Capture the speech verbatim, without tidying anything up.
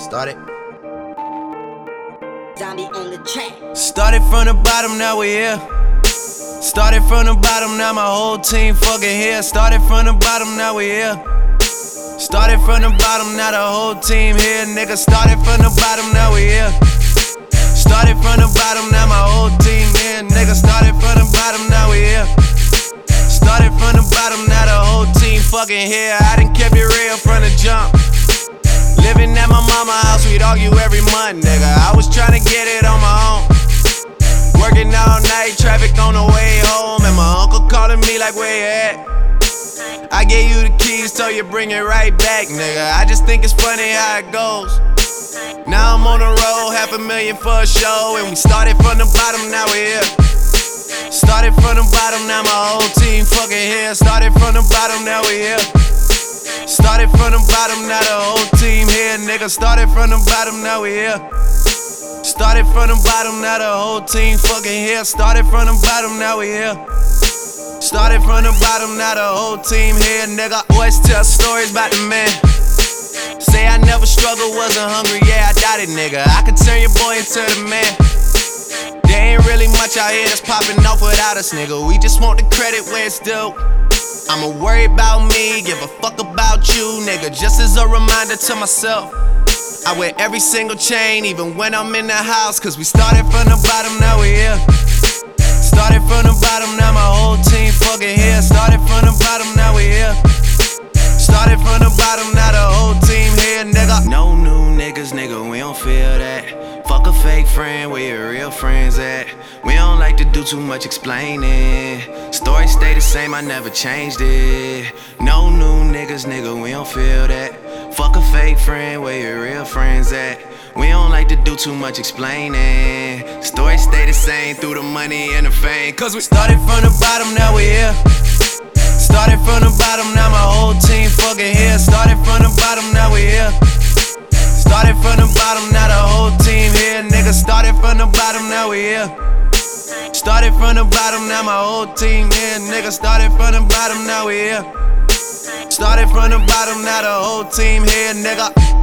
Started. Zombie on the track. Started from the bottom, now we here. Started from the bottom, now my whole team fucking here. Started from the bottom, now we here. Started from the bottom, now the whole team here. Nigga, started from the bottom, now we here. Started from the bottom, now my whole team here. Nigga, started from the bottom, now we here. Started from the bottom, now the whole team fucking here. I done kept it real from the jump. Living at my mama's house, we'd argue every month, nigga. I was tryna get it on my own. Working all night, traffic on the way home, and my uncle calling me like, where you at? I gave you the keys, so you bring it right back, nigga. I just think it's funny how it goes. Now I'm on the road, half a million for a show, and we started from the bottom, now we here. Started from the bottom, now my whole team fucking here. Started from the bottom, now we here. Started from the bottom, now the whole team here, nigga. Started from the bottom, now we here. Started from the bottom, now the whole team fucking here. Started from the bottom, now we here. Started from the bottom, now the whole team here, nigga. Always tell stories about the man. Say I never struggled, wasn't hungry, yeah, I doubt it, nigga. I could turn your boy into the man. There ain't really much out here that's popping off without us, nigga. We just want the credit where it's due. I'ma worry about me, give a fuck about you, nigga. Just as a reminder to myself, I wear every single chain, even when I'm in the house. Cause we started from the bottom, now we here. Started from the bottom, now my whole team fucking here. Started from the bottom, now we here. Started from the bottom, now the whole team here, nigga. No new niggas, nigga, we don't feel that. Fuck a fake friend, where your real friends at? We don't like to do too much explaining. Story stay the same, I never changed it. No new niggas, nigga, we don't feel that. Fuck a fake friend, where your real friends at? We don't like to do too much explaining. Story stay the same through the money and the fame. Cause we started from the bottom, now we here. Started from the bottom, now my whole team fucking here. Started from the bottom, now we here. Started from the bottom, now the whole team here, nigga. Started from the bottom, now we here. Started from the bottom, now my whole team here, nigga. Started from the bottom, now we here. Started from the bottom, now the whole team here, nigga.